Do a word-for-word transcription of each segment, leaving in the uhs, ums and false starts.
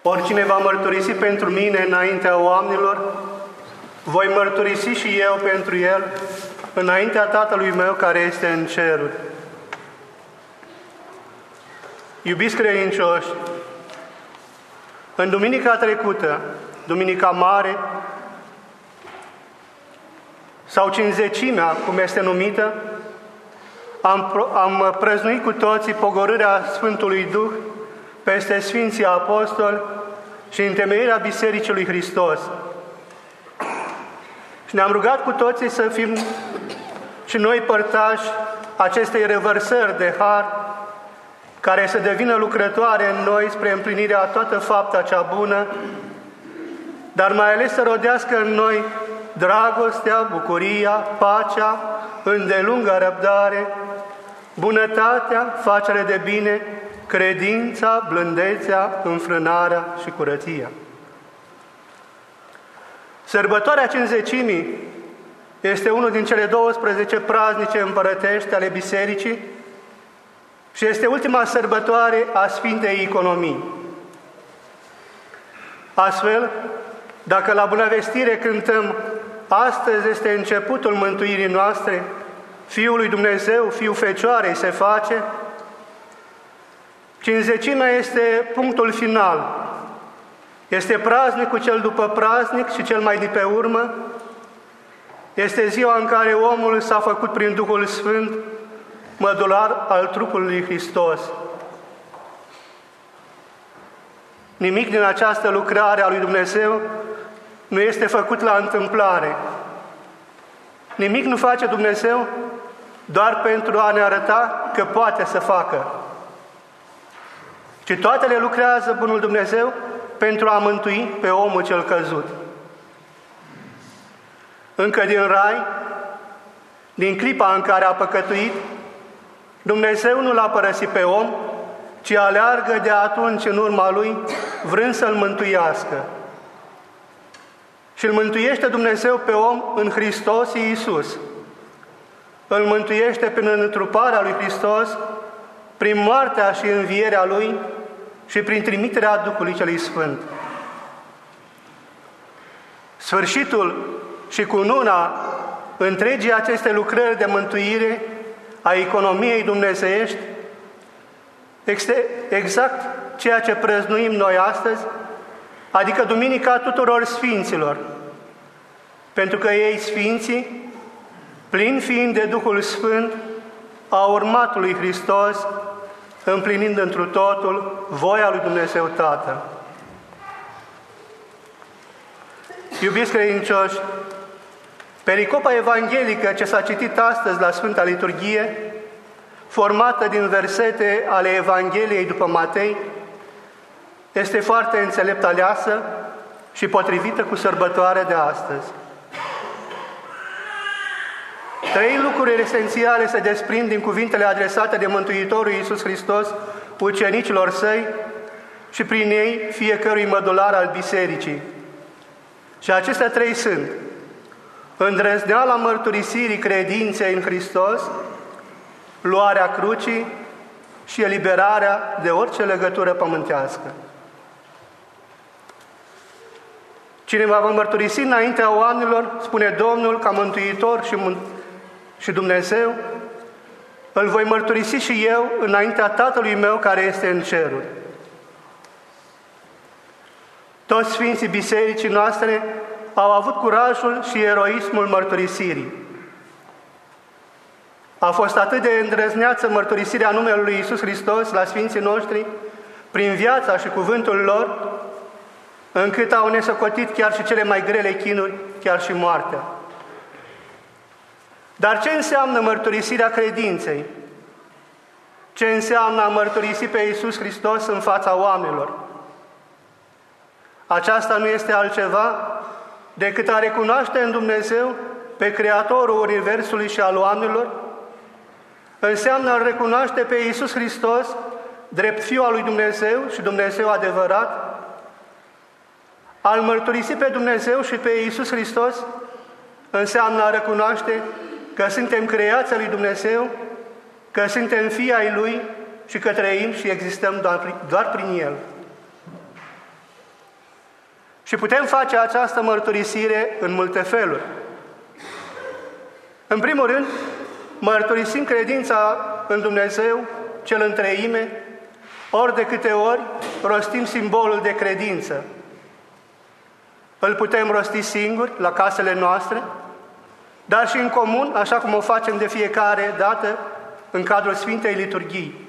Oricine va mărturisi pentru mine înaintea oamenilor, voi mărturisi și eu pentru el înaintea Tatălui meu care este în ceruri. Iubiți credincioși, în duminica trecută, Duminica Mare, sau Cincizecimea, cum este numită, am, am prăznuit cu toții pogorârea Sfântului Duh peste Sfinții Apostoli și întemeierea Bisericii lui Hristos. Și ne-am rugat cu toții să fim și noi părtași acestei revărsări de har, care să devină lucrătoare în noi spre împlinirea toată fapta cea bună, dar mai ales să rodească în noi dragostea, bucuria, pacea, îndelunga răbdare, bunătatea, facerea de bine, credința, blândețea, înfrânarea și curăția. Sărbătoarea Cincizecimii este unul din cele douăsprezece praznice împărătești ale Bisericii și este ultima sărbătoare a Sfintei Economii. Astfel, dacă la Bunăvestire cântăm astăzi este începutul mântuirii noastre, Fiul lui Dumnezeu, Fiul Fecioarei se face, Cincizecimea este punctul final. Este praznicul cel după praznic și cel mai de pe urmă. Este ziua în care omul s-a făcut prin Duhul Sfânt mădular al trupului lui Hristos. Nimic din această lucrare a lui Dumnezeu nu este făcut la întâmplare. Nimic nu face Dumnezeu doar pentru a ne arăta că poate să facă, ci toate le lucrează bunul Dumnezeu pentru a mântui pe omul cel căzut. Încă din rai, din clipa în care a păcătuit, Dumnezeu nu l-a părăsit pe om, ci aleargă de atunci în urma lui, vrând să-l mântuiască. Și îl mântuiește Dumnezeu pe om în Hristos Iisus. Îl mântuiește prin întruparea lui Hristos, prin moartea și învierea lui și prin trimiterea Duhului Celui Sfânt. Sfârșitul și cununa întregii aceste lucrări de mântuire a economiei dumnezeiești este exact ceea ce prăznuim noi astăzi, adică Duminica tuturor Sfinților, pentru că ei, Sfinții, plini fiind de Duhul Sfânt, au urmat lui Hristos, împlinind întru totul voia lui Dumnezeu Tatăl. Iubiți credincioși, pericopa evanghelică ce s-a citit astăzi la Sfânta Liturghie, formată din versete ale Evangheliei după Matei, este foarte înțelept aleasă și potrivită cu sărbătoarea de astăzi. Trei lucruri esențiale se desprind din cuvintele adresate de Mântuitorul Iisus Hristos ucenicilor săi și prin ei fiecărui mădular al bisericii. Și acestea trei sunt: îndrăzneala mărturisirii credinței în Hristos, luarea crucii și eliberarea de orice legătură pământească. Cine va mărturisi înaintea oamenilor, spune Domnul, ca Mântuitor și, și Dumnezeu, îl voi mărturisi și eu înaintea Tatălui meu care este în ceruri. Toți Sfinții Bisericii noastre au avut curajul și eroismul mărturisirii. A fost atât de îndrăzneață mărturisirea numelui lui Iisus Hristos la Sfinții noștri, prin viața și cuvântul lor, încât au nesocotit chiar și cele mai grele chinuri, chiar și moartea. Dar ce înseamnă mărturisirea credinței? Ce înseamnă a mărturisi pe Iisus Hristos în fața oamenilor? Aceasta nu este altceva decât a recunoaște în Dumnezeu pe Creatorul Universului și al oamenilor. Înseamnă a recunoaște pe Iisus Hristos drept Fiul al lui Dumnezeu și Dumnezeu adevărat, a-L mărturisi pe Dumnezeu și pe Iisus Hristos înseamnă a recunoaște că suntem creația lui Dumnezeu, că suntem fii ai Lui și că trăim și existăm doar prin, doar prin El. Și putem face această mărturisire în multe feluri. În primul rând, mărturisim credința în Dumnezeu, cel în treime, ori de câte ori rostim simbolul de credință. Îl putem rosti singuri, la casele noastre, dar și în comun, așa cum o facem de fiecare dată în cadrul Sfintei Liturghii.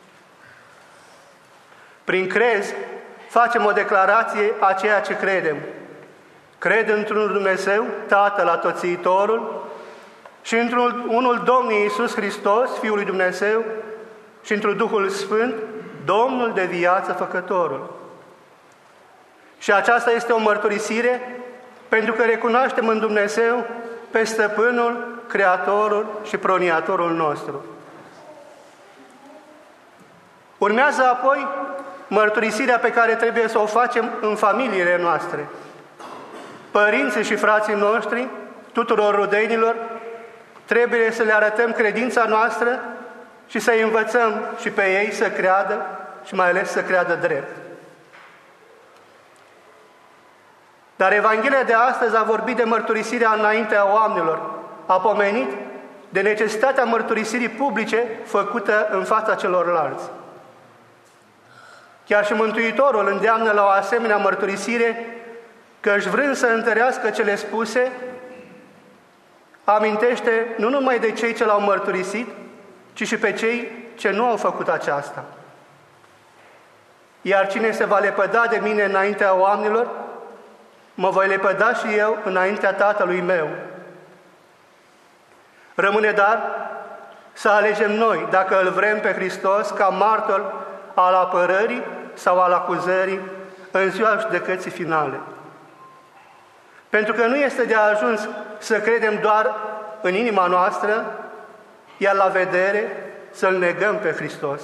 Prin crez, facem o declarație a ceea ce credem. Cred într-un Dumnezeu, Tatăl Atotțiitorul, și într-un unul Domnului Iisus Hristos, Fiul lui Dumnezeu, și într-un Duhul Sfânt, Domnul de viață Făcătorul. Și aceasta este o mărturisire pentru că recunoaștem în Dumnezeu pe Stăpânul, Creatorul și Proniatorul nostru. Urmează apoi mărturisirea pe care trebuie să o facem în familiile noastre. Părinții și frații noștri, tuturor rudenilor, trebuie să le arătăm credința noastră și să-i învățăm și pe ei să creadă și mai ales să creadă drept. Dar Evanghelia de astăzi a vorbit de mărturisirea înaintea oamenilor, a pomenit de necesitatea mărturisirii publice făcută în fața celorlalți. Chiar și Mântuitorul îndeamnă la o asemenea mărturisire că își vrând să întărească cele spuse, amintește nu numai de cei ce l-au mărturisit, ci și pe cei ce nu au făcut aceasta. Iar cine se va lepăda de mine înaintea oamenilor, mă voi lepăda și eu înaintea Tatălui meu. Rămâne dar să alegem noi dacă îl vrem pe Hristos ca martor al apărării sau al acuzării în ziua judecății finale. Pentru că nu este de ajuns să credem doar în inima noastră, iar la vedere să-L negăm pe Hristos.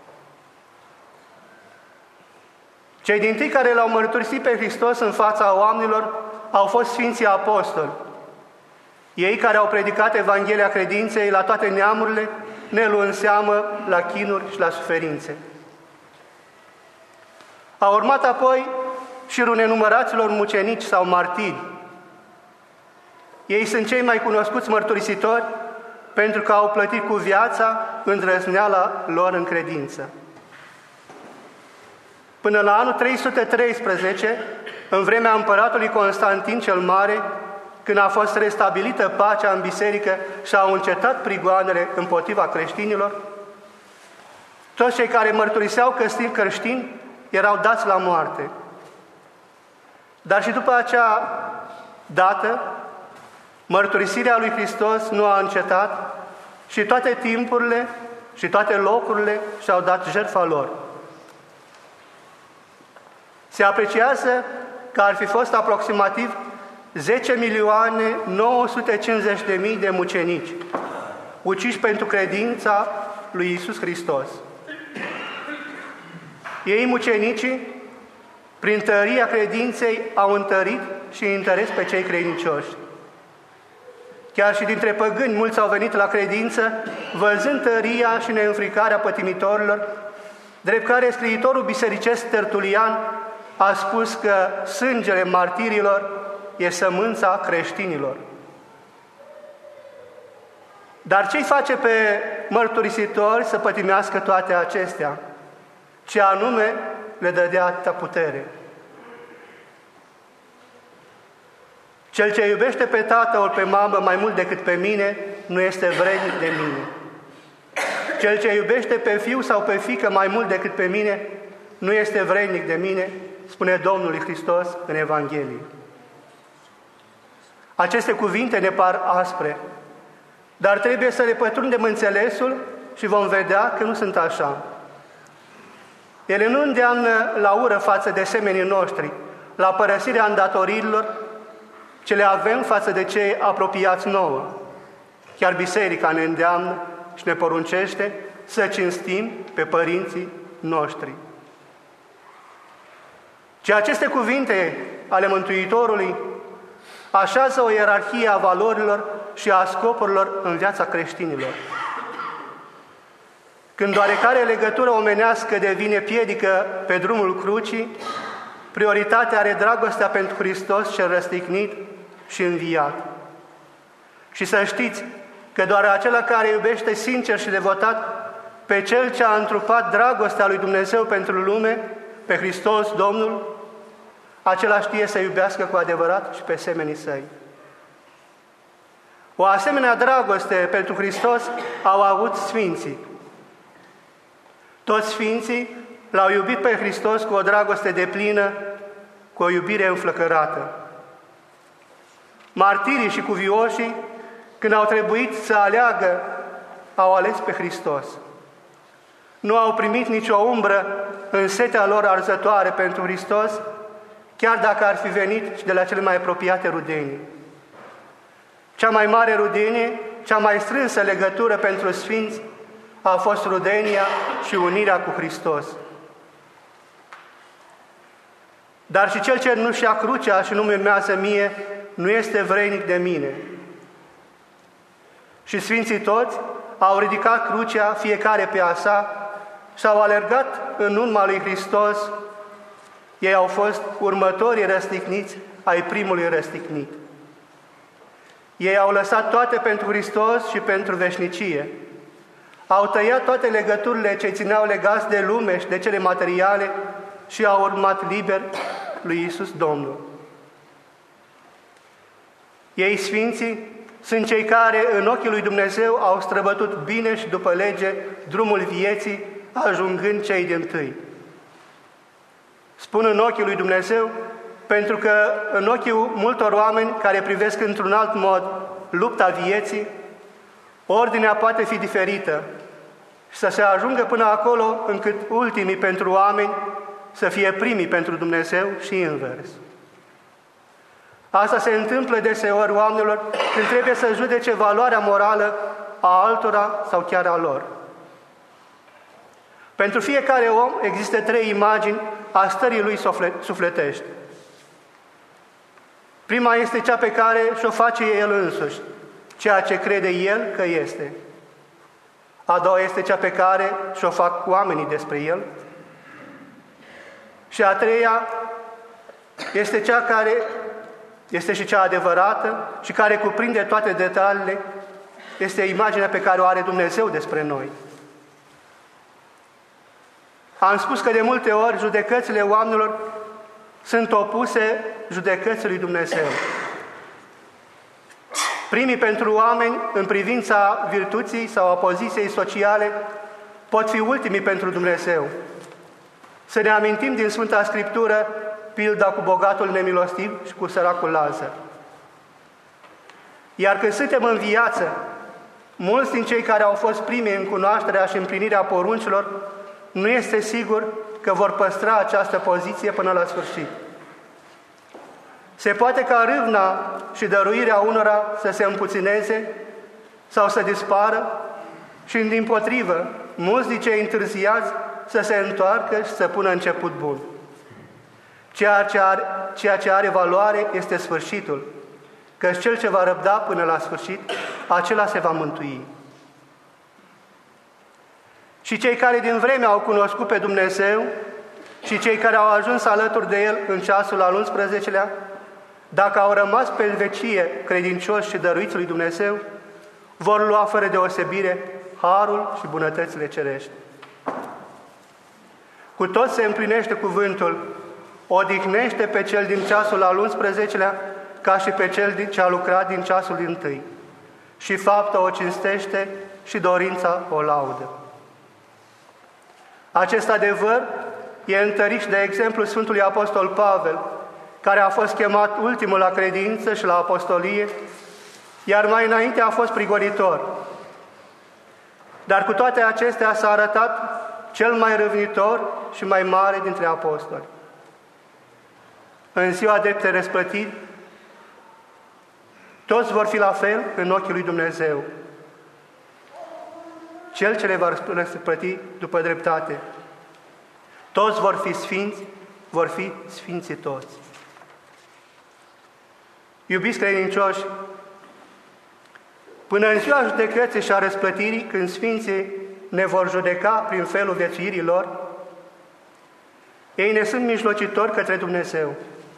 Cei dintâi care L-au mărturisit pe Hristos în fața oamenilor au fost Sfinții Apostoli. Ei care au predicat Evanghelia credinței la toate neamurile, ne luând seamă la chinuri și la suferințe. A urmat apoi șirul nenumăraților mucenici sau martiri. Ei sunt cei mai cunoscuți mărturisitori pentru că au plătit cu viața îndrăzneala lor în credință. Până la anul trei sute treisprezece, în vremea împăratului Constantin cel Mare, când a fost restabilită pacea în biserică și au încetat prigoanele împotriva creștinilor, toți cei care mărturiseau că sunt creștini erau dați la moarte. Dar și după acea dată, mărturisirea lui Hristos nu a încetat și toate timpurile și toate locurile și-au dat jertfa lor. Se apreciază că ar fi fost aproximativ zece milioane nouă sute cincizeci de mii de mucenici, uciși pentru credința lui Iisus Hristos. Ei, mucenicii, prin tăria credinței, au întărit și întăresc pe cei credincioși. Chiar și dintre păgâni, mulți au venit la credință, văzând tăria și neînfricarea pătimitorilor, drept care scriitorul bisericesc Tertulian a spus că sângele martirilor e sămânța creștinilor. Dar ce-i face pe mărturisitori să pătimească toate acestea? Ce anume le dădea atâta putere? Cel ce iubește pe tată ori pe mamă mai mult decât pe mine, nu este vrednic de mine. Cel ce iubește pe fiu sau pe fiică mai mult decât pe mine, nu este vrednic de mine, spune Domnul Hristos în Evanghelie. Aceste cuvinte ne par aspre, dar trebuie să le pătrundem înțelesul și vom vedea că nu sunt așa. Ele nu îndeamnă la ură față de semenii noștri, la părăsirea îndatoririlor ce le avem față de cei apropiați nouă. Chiar Biserica ne îndeamnă și ne poruncește să cinstim pe părinții noștri. Și aceste cuvinte ale Mântuitorului așează o ierarhie a valorilor și a scopurilor în viața creștinilor. Când oarecare legătură omenească devine piedică pe drumul crucii, prioritatea are dragostea pentru Hristos cel răstignit și înviat. Și să știți că doar acela care iubește sincer și devotat pe Cel ce a întrupat dragostea lui Dumnezeu pentru lume, pe Hristos Domnul, acela știe să iubească cu adevărat și pe semenii săi. O asemenea dragoste pentru Hristos au avut sfinții. Toți sfinții L-au iubit pe Hristos cu o dragoste deplină, cu o iubire înflăcărată. Martirii și cuvioșii, când au trebuit să aleagă, au ales pe Hristos. Nu au primit nicio umbră în setea lor arzătoare pentru Hristos, chiar dacă ar fi venit și de la cele mai apropiate rudenii. Cea mai mare rudenie, cea mai strânsă legătură pentru sfinți a fost rudenia și unirea cu Hristos. Dar și cel ce nu-și ia crucea și nu-mi urmează mie, nu este vrednic de mine. Și sfinții toți au ridicat crucea, fiecare pe a sa, și au alergat în urma lui Hristos. Ei au fost următorii răstigniți ai primului răstignit. Ei au lăsat toate pentru Hristos și pentru veșnicie. Au tăiat toate legăturile ce țineau legați de lume și de cele materiale și au urmat liber lui Iisus Domnul. Ei, sfinții, sunt cei care în ochii lui Dumnezeu au străbătut bine și după lege drumul vieții, ajungând cei dintâi. Spun în ochii lui Dumnezeu, pentru că în ochii multor oameni care privesc într-un alt mod lupta vieții, ordinea poate fi diferită și să se ajungă până acolo încât ultimii pentru oameni să fie primii pentru Dumnezeu și invers. Asta se întâmplă deseori oamenilor când trebuie să judece valoarea morală a altora sau chiar a lor. Pentru fiecare om există trei imagini a stării lui sufletești. Prima este cea pe care și-o face el însuși, ceea ce crede el că este. A doua este cea pe care și-o fac oamenii despre el. Și a treia este cea care este și cea adevărată și care cuprinde toate detaliile, este imaginea pe care o are Dumnezeu despre noi. Am spus că de multe ori judecățile oamenilor sunt opuse judecății lui Dumnezeu. Primii pentru oameni, în privința virtuții sau a poziției sociale, pot fi ultimii pentru Dumnezeu. Să ne amintim din Sfânta Scriptură pilda cu bogatul nemilostiv și cu săracul Lazar. Iar când suntem în viață, mulți din cei care au fost primii în cunoașterea și împlinirea poruncilor, nu este sigur că vor păstra această poziție până la sfârșit. Se poate ca râvna și dăruirea unora să se împuțineze sau să dispară și, dimpotrivă, mulți din cei întârziați să se întoarcă și să pună început bun. Ceea ce are, ceea ce are valoare este sfârșitul, căci cel ce va răbda până la sfârșit, acela se va mântui. Și cei care din vreme au cunoscut pe Dumnezeu și cei care au ajuns alături de El în ceasul al unsprezecelea, dacă au rămas pe vecie credincioși și dăruiți lui Dumnezeu, vor lua fără deosebire harul și bunătățile cerești. Cu tot se împlinește cuvântul: odihnește pe cel din ceasul al unsprezecelea ca și pe cel ce a lucrat din ceasul dintâi. Și fapta o cinstește și dorința o laudă. Acest adevăr e întărit de exemplu Sfântului Apostol Pavel, care a fost chemat ultimul la credință și la apostolie, iar mai înainte a fost prigonitor. Dar cu toate acestea s-a arătat cel mai râvnitor și mai mare dintre apostoli. În ziua drepte răsplătit, toți vor fi la fel în ochii lui Dumnezeu. Cel ce le va răsplăti după dreptate. Toți vor fi sfinți, vor fi sfinții toți. Iubiți credincioși, până în ziua judecății și a răsplătirii, când sfinții ne vor judeca prin felul viețuirii lor, Ei ne sunt mijlocitori către Dumnezeu.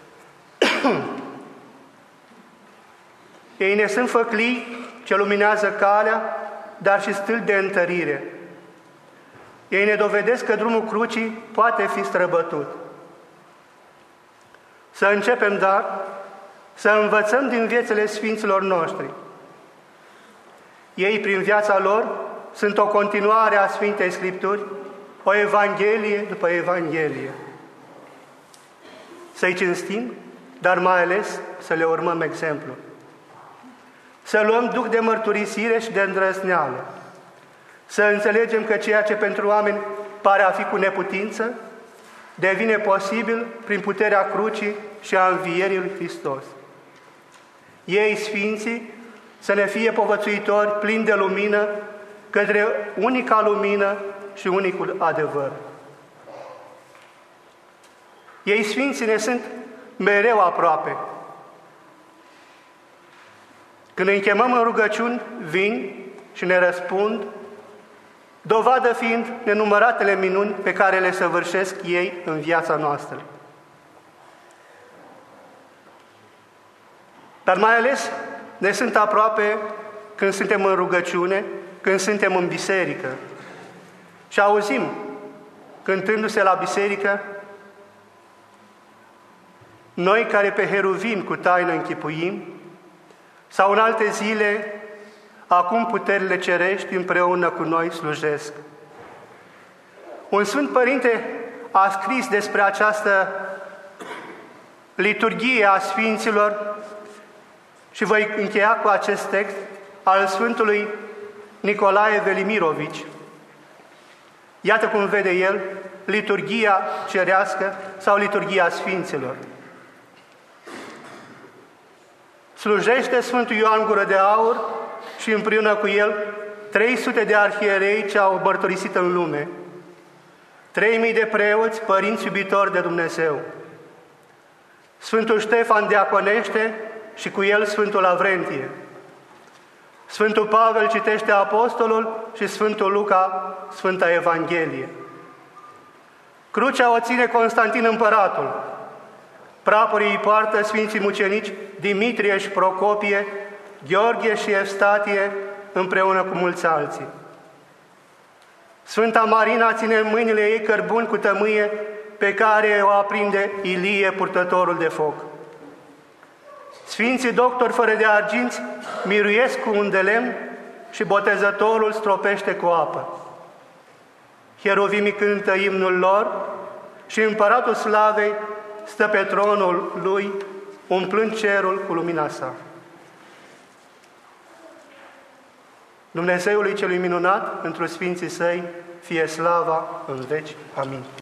Ei ne sunt făclii ce luminează calea, dar și stâlpi de întărire. Ei ne dovedesc că drumul crucii poate fi străbătut. Să începem, dar, să învățăm din viețile Sfinților noștri. Ei, prin viața lor, sunt o continuare a Sfintei Scripturi, o Evanghelie după Evanghelie. Să-i cinstim, dar mai ales să le urmăm exemplul. Să luăm duh de mărturisire și de îndrăzneală. Să înțelegem că ceea ce pentru oameni pare a fi cu neputință, devine posibil prin puterea crucii și a învierii lui Hristos. Ei, Sfinții, să ne fie povățuitori plini de lumină către unica lumină și unicul adevăr. Ei, Sfinții, ne sunt mereu aproape. Când îi chemăm în rugăciuni, vin și ne răspund, dovadă fiind nenumăratele minuni pe care le săvârșesc ei în viața noastră. Dar mai ales ne sunt aproape când suntem în rugăciune, când suntem în biserică și auzim, cântându-se la biserică, noi care pe heruvim cu taină închipuim, sau în alte zile, acum puterile cerești împreună cu noi slujesc. Un Sfânt Părinte a scris despre această liturghie a Sfinților și voi încheia cu acest text al Sfântului Nicolae Velimirovici. Iată cum vede el liturghia cerească sau liturghia Sfinților. Slujește Sfântul Ioan Gură de Aur și împreună cu el trei sute de arhierei ce au mărturisit în lume, trei mii de preoți, părinți iubitori de Dumnezeu. Sfântul Ștefan diaconește și cu el Sfântul Lavrentie. Sfântul Pavel citește Apostolul și Sfântul Luca Sfânta Evanghelie. Crucea o ține Constantin Împăratul. Praporii îi poartă Sfinții Mucenici Dimitrie și Procopie, Gheorghe și Evstatie, împreună cu mulți alții. Sfânta Marina ține în mâinile ei cărbuni cu tămâie pe care o aprinde Ilie, purtătorul de foc. Sfinții doctori fără de arginți miruiesc cu un de lemn și botezătorul stropește cu apă. Heruvimii cântă imnul lor și Împăratul Slavei stă pe tronul lui, umplând cerul cu lumina sa. Dumnezeului celui minunat, întru Sfinții Săi, fie slava în veci. Amin.